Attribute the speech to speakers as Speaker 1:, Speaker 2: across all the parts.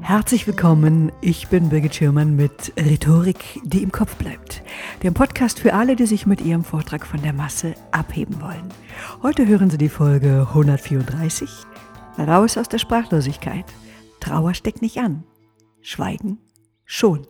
Speaker 1: Herzlich willkommen, ich bin Birgit Schirmann mit Rhetorik, die im Kopf bleibt. Dem Podcast für alle, die sich mit ihrem Vortrag von der Masse abheben wollen. Heute hören Sie die Folge 134, Raus aus der Sprachlosigkeit. Trauer steckt nicht an, Schweigen schon.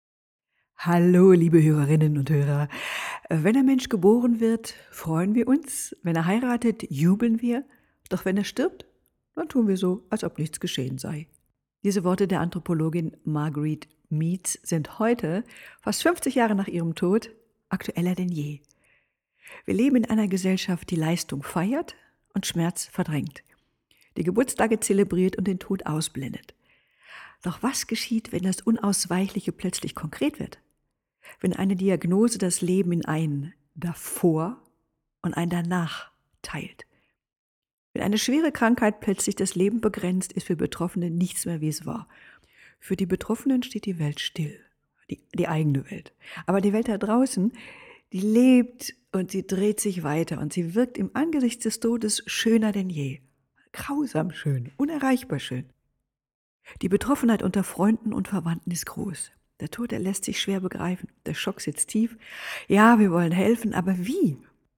Speaker 1: Hallo, liebe Hörerinnen und Hörer. Wenn ein Mensch geboren wird, freuen wir uns. Wenn er heiratet, jubeln wir. Doch wenn er stirbt, dann tun wir so, als ob nichts geschehen sei. Diese Worte der Anthropologin Marguerite Mead sind heute, fast 50 Jahre nach ihrem Tod, aktueller denn je. Wir leben in einer Gesellschaft, die Leistung feiert und Schmerz verdrängt, die Geburtstage zelebriert und den Tod ausblendet. Doch was geschieht, wenn das Unausweichliche plötzlich konkret wird? Wenn eine Diagnose das Leben in ein Davor und ein Danach teilt? Wenn eine schwere Krankheit plötzlich das Leben begrenzt, ist für Betroffene nichts mehr, wie es war. Für die Betroffenen steht die Welt still, die eigene Welt. Aber die Welt da draußen, die lebt und sie dreht sich weiter und sie wirkt im Angesicht des Todes schöner denn je. Grausam schön, unerreichbar schön. Die Betroffenheit unter Freunden und Verwandten ist groß. Der Tod, der lässt sich schwer begreifen. Der Schock sitzt tief. Ja, wir wollen helfen, aber wie?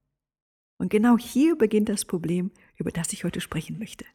Speaker 1: Und genau hier beginnt das Problem, über das ich heute sprechen möchte.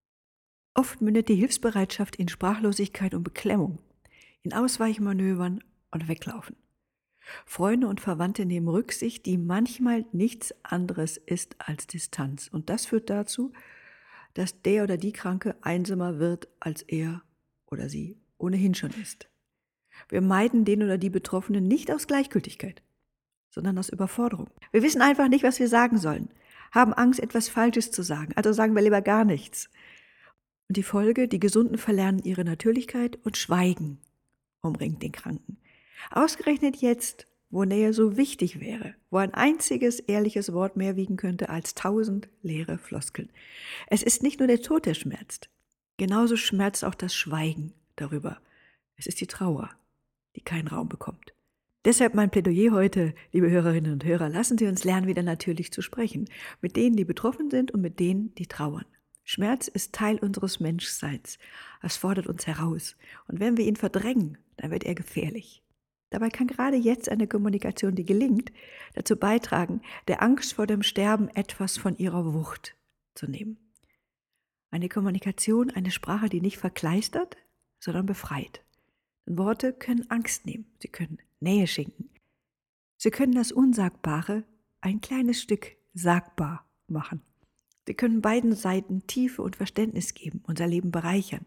Speaker 1: Oft mündet die Hilfsbereitschaft in Sprachlosigkeit und Beklemmung, in Ausweichmanövern und Weglaufen. Freunde und Verwandte nehmen Rücksicht, die manchmal nichts anderes ist als Distanz. Und das führt dazu, dass der oder die Kranke einsamer wird, als er oder sie ohnehin schon ist. Wir meiden den oder die Betroffenen nicht aus Gleichgültigkeit, sondern aus Überforderung. Wir wissen einfach nicht, was wir sagen sollen, haben Angst, etwas Falsches zu sagen, also sagen wir lieber gar nichts. Und die Folge, die Gesunden verlernen ihre Natürlichkeit und Schweigen umringt den Kranken. Ausgerechnet jetzt, wo Nähe so wichtig wäre, wo ein einziges ehrliches Wort mehr wiegen könnte als 1000 leere Floskeln. Es ist nicht nur der Tod, der schmerzt. Genauso schmerzt auch das Schweigen darüber. Es ist die Trauer, die keinen Raum bekommt. Deshalb mein Plädoyer heute, liebe Hörerinnen und Hörer, lassen Sie uns lernen, wieder natürlich zu sprechen. Mit denen, die betroffen sind und mit denen, die trauern. Schmerz ist Teil unseres Menschseins. Es fordert uns heraus. Und wenn wir ihn verdrängen, dann wird er gefährlich. Dabei kann gerade jetzt eine Kommunikation, die gelingt, dazu beitragen, der Angst vor dem Sterben etwas von ihrer Wucht zu nehmen. Eine Kommunikation, eine Sprache, die nicht verkleistert, sondern befreit. Denn Worte können Angst nehmen, sie können Nähe schenken. Sie können das Unsagbare ein kleines Stück sagbar machen. Sie können beiden Seiten Tiefe und Verständnis geben, unser Leben bereichern.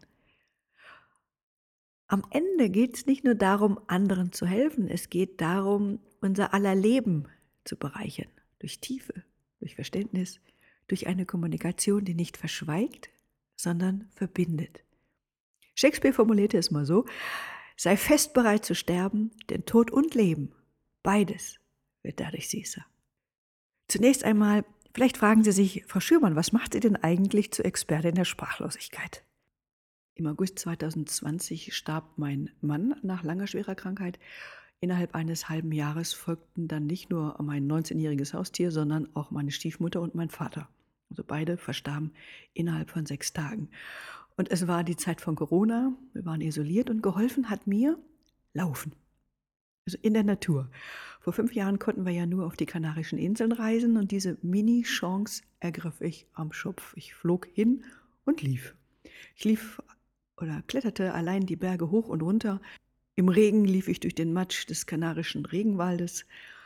Speaker 1: Am Ende geht es nicht nur darum, anderen zu helfen, es geht darum, unser aller Leben zu bereichern. Durch Tiefe, durch Verständnis, durch eine Kommunikation, die nicht verschweigt, sondern verbindet. Shakespeare formulierte es mal so: Sei fest bereit zu sterben, denn Tod und Leben, beides wird dadurch süßer. Zunächst einmal, vielleicht fragen Sie sich, Frau Schürmann, was macht Sie denn eigentlich zur Expertin der Sprachlosigkeit? Im August 2020 starb mein Mann nach langer schwerer Krankheit. Innerhalb eines halben Jahres folgten dann nicht nur mein 19-jähriges Haustier, sondern auch meine Stiefmutter und mein Vater. Also beide verstarben innerhalb von 6 Tagen. Und es war die Zeit von Corona, wir waren isoliert und geholfen hat mir Laufen. Also in der Natur. Vor 5 Jahren konnten wir ja nur auf die Kanarischen Inseln reisen und diese Mini-Chance ergriff ich am Schopf. Ich flog hin und lief. Ich lief oder kletterte allein die Berge hoch und runter. Im Regen lief ich durch den Matsch des kanarischen Regenwaldes.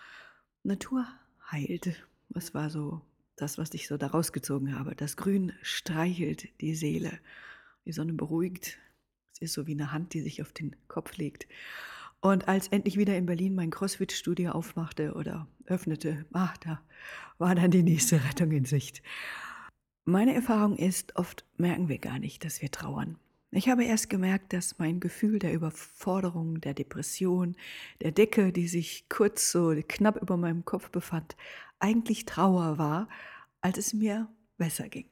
Speaker 1: Natur heilt. Das war so das, was ich so da rausgezogen habe. Das Grün streichelt die Seele. Die Sonne beruhigt. Es ist so wie eine Hand, die sich auf den Kopf legt. Und als endlich wieder in Berlin mein CrossFit-Studio aufmachte oder öffnete, da war dann die nächste Rettung in Sicht. Meine Erfahrung ist, oft merken wir gar nicht, dass wir trauern. Ich habe erst gemerkt, dass mein Gefühl der Überforderung, der Depression, der Decke, die sich kurz so knapp über meinem Kopf befand, eigentlich Trauer war, als es mir besser ging.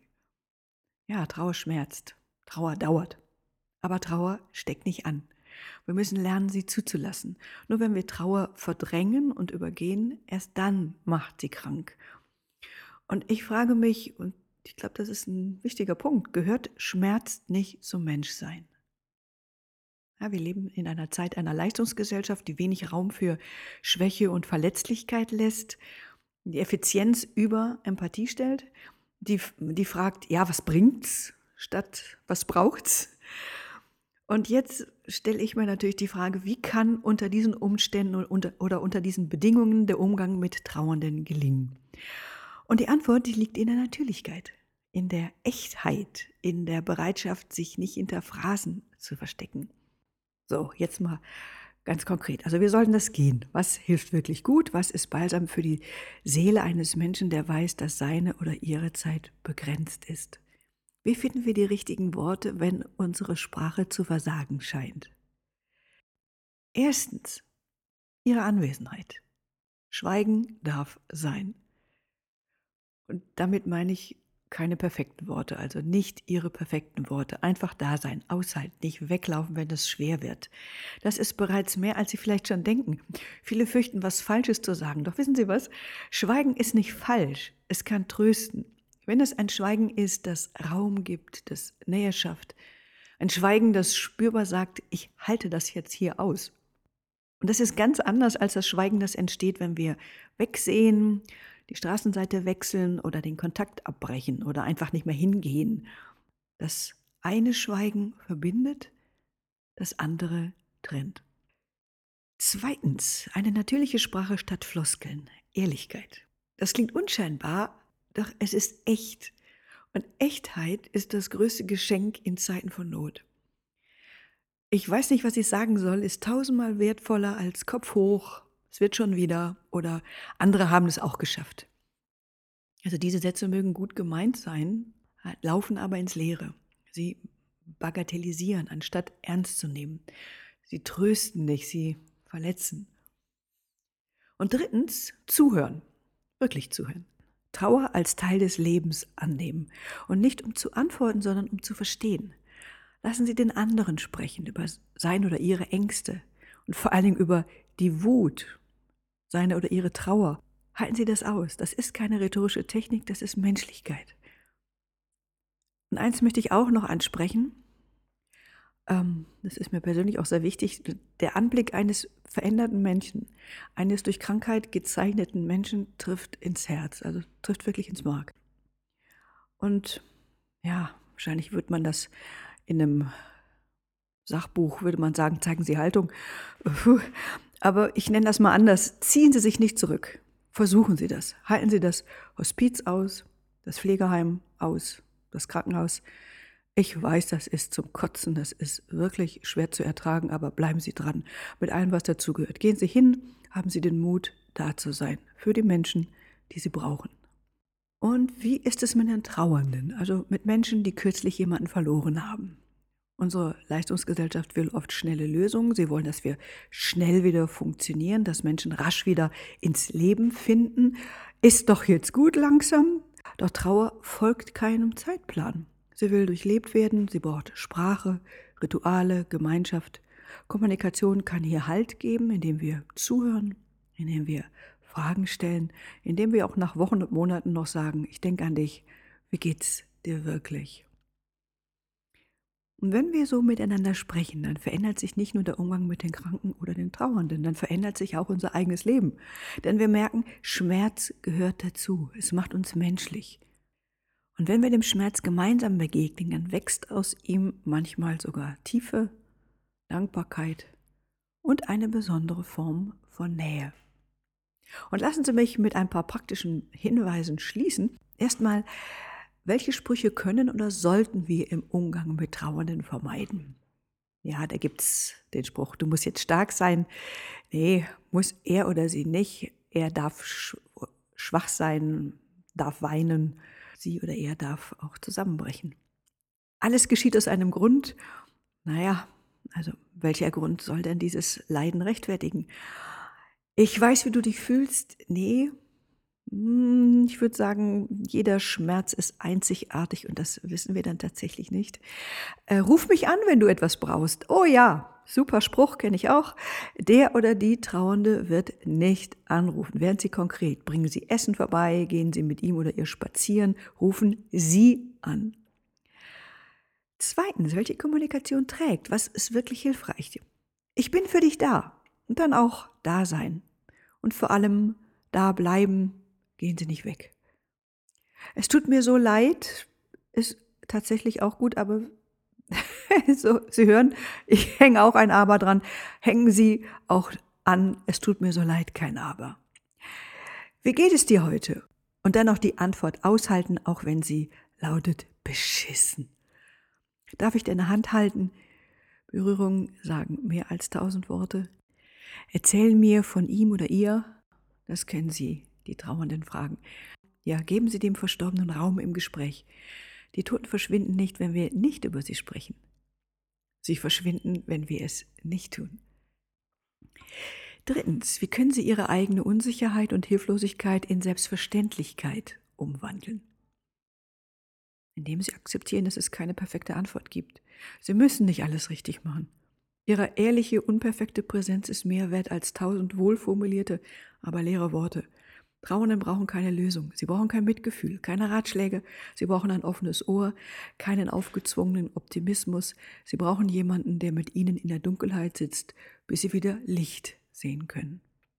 Speaker 1: Ja, Trauer schmerzt, Trauer dauert, aber Trauer steckt nicht an. Wir müssen lernen, sie zuzulassen. Nur wenn wir Trauer verdrängen und übergehen, erst dann macht sie krank. Und ich frage mich, und ich glaube, das ist ein wichtiger Punkt, gehört Schmerz nicht zum Menschsein? Ja, wir leben in einer Zeit einer Leistungsgesellschaft, die wenig Raum für Schwäche und Verletzlichkeit lässt, die Effizienz über Empathie stellt, die fragt, ja, was bringt's, statt was braucht's? Und jetzt stelle ich mir natürlich die Frage, wie kann unter diesen Umständen oder unter diesen Bedingungen der Umgang mit Trauernden gelingen? Und die Antwort, die liegt in der Natürlichkeit, in der Echtheit, in der Bereitschaft, sich nicht hinter Phrasen zu verstecken. So, jetzt mal ganz konkret. Also wie soll denn das gehen? Was hilft wirklich gut? Was ist balsam für die Seele eines Menschen, der weiß, dass seine oder ihre Zeit begrenzt ist? Wie finden wir die richtigen Worte, wenn unsere Sprache zu versagen scheint? Erstens, ihre Anwesenheit. Schweigen darf sein. Und damit meine ich keine perfekten Worte, also nicht Ihre perfekten Worte. Einfach da sein, aushalten, nicht weglaufen, wenn es schwer wird. Das ist bereits mehr, als Sie vielleicht schon denken. Viele fürchten, was Falsches zu sagen. Doch wissen Sie was? Schweigen ist nicht falsch. Es kann trösten. Wenn es ein Schweigen ist, das Raum gibt, das Nähe schafft. Ein Schweigen, das spürbar sagt, ich halte das jetzt hier aus. Und das ist ganz anders als das Schweigen, das entsteht, wenn wir wegsehen, die Straßenseite wechseln oder den Kontakt abbrechen oder einfach nicht mehr hingehen. Das eine Schweigen verbindet, das andere trennt. Zweitens, eine natürliche Sprache statt Floskeln, Ehrlichkeit. Das klingt unscheinbar, doch es ist echt. Und Echtheit ist das größte Geschenk in Zeiten von Not. Ich weiß nicht, was ich sagen soll, ist tausendmal wertvoller als Kopf hoch, es wird schon wieder oder andere haben es auch geschafft. Also diese Sätze mögen gut gemeint sein, laufen aber ins Leere. Sie bagatellisieren, anstatt ernst zu nehmen. Sie trösten nicht, sie verletzen. Und drittens, zuhören, wirklich zuhören. Trauer als Teil des Lebens annehmen und nicht um zu antworten, sondern um zu verstehen. Lassen Sie den anderen sprechen über seine oder ihre Ängste und vor allen Dingen über die Wut, seine oder ihre Trauer. Halten Sie das aus. Das ist keine rhetorische Technik, das ist Menschlichkeit. Und eins möchte ich auch noch ansprechen. Das ist mir persönlich auch sehr wichtig. Der Anblick eines veränderten Menschen, eines durch Krankheit gezeichneten Menschen trifft ins Herz, also trifft wirklich ins Mark. Und ja, wahrscheinlich wird man das in einem Sachbuch, würde man sagen, zeigen Sie Haltung. Puh. Aber ich nenne das mal anders. Ziehen Sie sich nicht zurück. Versuchen Sie das. Halten Sie das Hospiz aus, das Pflegeheim aus, das Krankenhaus. Ich weiß, das ist zum Kotzen, das ist wirklich schwer zu ertragen, aber bleiben Sie dran mit allem, was dazugehört. Gehen Sie hin, haben Sie den Mut, da zu sein für die Menschen, die Sie brauchen. Und wie ist es mit den Trauernden, also mit Menschen, die kürzlich jemanden verloren haben? Unsere Leistungsgesellschaft will oft schnelle Lösungen. Sie wollen, dass wir schnell wieder funktionieren, dass Menschen rasch wieder ins Leben finden. Ist doch jetzt gut langsam. Doch Trauer folgt keinem Zeitplan. Sie will durchlebt werden, sie braucht Sprache, Rituale, Gemeinschaft. Kommunikation kann hier Halt geben, indem wir zuhören, indem wir Fragen stellen, indem wir auch nach Wochen und Monaten noch sagen, ich denke an dich, wie geht's dir wirklich? Und wenn wir so miteinander sprechen, dann verändert sich nicht nur der Umgang mit den Kranken oder den Trauernden, dann verändert sich auch unser eigenes Leben. Denn wir merken, Schmerz gehört dazu. Es macht uns menschlich. Und wenn wir dem Schmerz gemeinsam begegnen, dann wächst aus ihm manchmal sogar Tiefe, Dankbarkeit und eine besondere Form von Nähe. Und lassen Sie mich mit ein paar praktischen Hinweisen schließen. Erstmal, welche Sprüche können oder sollten wir im Umgang mit Trauernden vermeiden? Ja, da gibt's den Spruch, du musst jetzt stark sein. Nee, muss er oder sie nicht. Er darf schwach sein, darf weinen. Sie oder er darf auch zusammenbrechen. Alles geschieht aus einem Grund. Naja, also welcher Grund soll denn dieses Leiden rechtfertigen? Ich weiß, wie du dich fühlst. Nee, ich würde sagen, jeder Schmerz ist einzigartig und das wissen wir dann tatsächlich nicht. Ruf mich an, wenn du etwas brauchst. Oh ja, super Spruch, kenne ich auch. Der oder die Trauernde wird nicht anrufen. Werden Sie konkret. Bringen Sie Essen vorbei, gehen Sie mit ihm oder ihr spazieren, rufen Sie an. Zweitens, welche Kommunikation trägt? Was ist wirklich hilfreich? Ich bin für dich da. Und dann auch da sein. Und vor allem da bleiben. Gehen Sie nicht weg. Es tut mir so leid. Ist tatsächlich auch gut, aber so, Sie hören, ich hänge auch ein Aber dran. Hängen Sie auch an, es tut mir so leid, kein Aber. Wie geht es dir heute? Und dann noch die Antwort aushalten, auch wenn sie lautet beschissen. Darf ich deine Hand halten? Berührungen sagen mehr als 1000 Worte. Erzählen mir von ihm oder ihr, das kennen Sie, die Trauernden fragen. Ja, geben Sie dem Verstorbenen Raum im Gespräch. Die Toten verschwinden nicht, wenn wir nicht über sie sprechen. Sie verschwinden, wenn wir es nicht tun. Drittens, wie können Sie Ihre eigene Unsicherheit und Hilflosigkeit in Selbstverständlichkeit umwandeln? Indem Sie akzeptieren, dass es keine perfekte Antwort gibt. Sie müssen nicht alles richtig machen. Ihre ehrliche, unperfekte Präsenz ist mehr wert als 1000 wohlformulierte, aber leere Worte. Trauernden brauchen keine Lösung. Sie brauchen kein Mitgefühl, keine Ratschläge. Sie brauchen ein offenes Ohr, keinen aufgezwungenen Optimismus. Sie brauchen jemanden, der mit ihnen in der Dunkelheit sitzt, bis sie wieder Licht sehen können.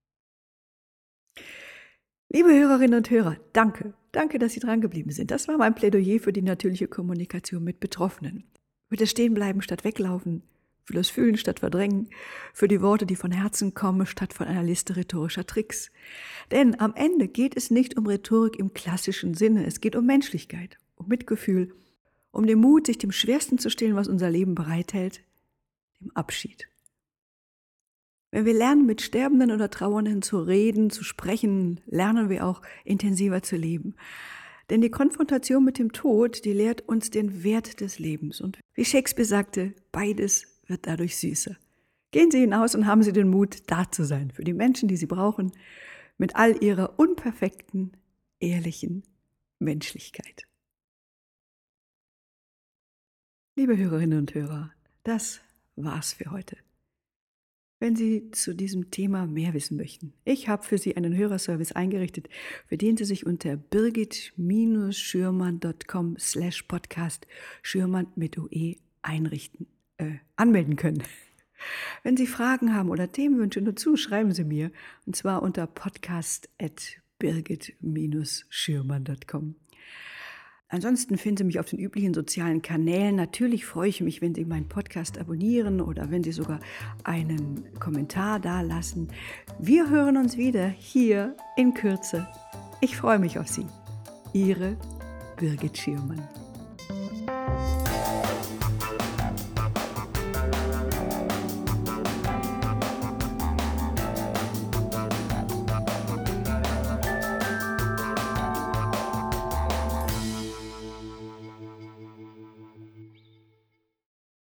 Speaker 1: Liebe Hörerinnen und Hörer, danke. Danke, dass Sie dran geblieben sind. Das war mein Plädoyer für die natürliche Kommunikation mit Betroffenen. Für das Stehenbleiben statt Weglaufen, für das Fühlen statt Verdrängen, für die Worte, die von Herzen kommen, statt von einer Liste rhetorischer Tricks. Denn am Ende geht es nicht um Rhetorik im klassischen Sinne. Es geht um Menschlichkeit, um Mitgefühl, um den Mut, sich dem Schwersten zu stellen, was unser Leben bereithält, dem Abschied. Wenn wir lernen, mit Sterbenden oder Trauernden zu reden, zu sprechen, lernen wir auch intensiver zu leben. Denn die Konfrontation mit dem Tod, die lehrt uns den Wert des Lebens. Und wie Shakespeare sagte, beides wird dadurch süßer. Gehen Sie hinaus und haben Sie den Mut, da zu sein, für die Menschen, die Sie brauchen, mit all ihrer unperfekten, ehrlichen Menschlichkeit. Liebe Hörerinnen und Hörer, das war's für heute. Wenn Sie zu diesem Thema mehr wissen möchten, ich habe für Sie einen Hörerservice eingerichtet, für den Sie sich unter birgit-schürmann.com/podcast Schürmann mit OE anmelden können. Wenn Sie Fragen haben oder Themenwünsche, nur zu, schreiben Sie mir, und zwar unter podcast@birgit-schürmann.com. Ansonsten finden Sie mich auf den üblichen sozialen Kanälen. Natürlich freue ich mich, wenn Sie meinen Podcast abonnieren oder wenn Sie sogar einen Kommentar dalassen. Wir hören uns wieder hier in Kürze. Ich freue mich auf Sie. Ihre Birgit Schürmann.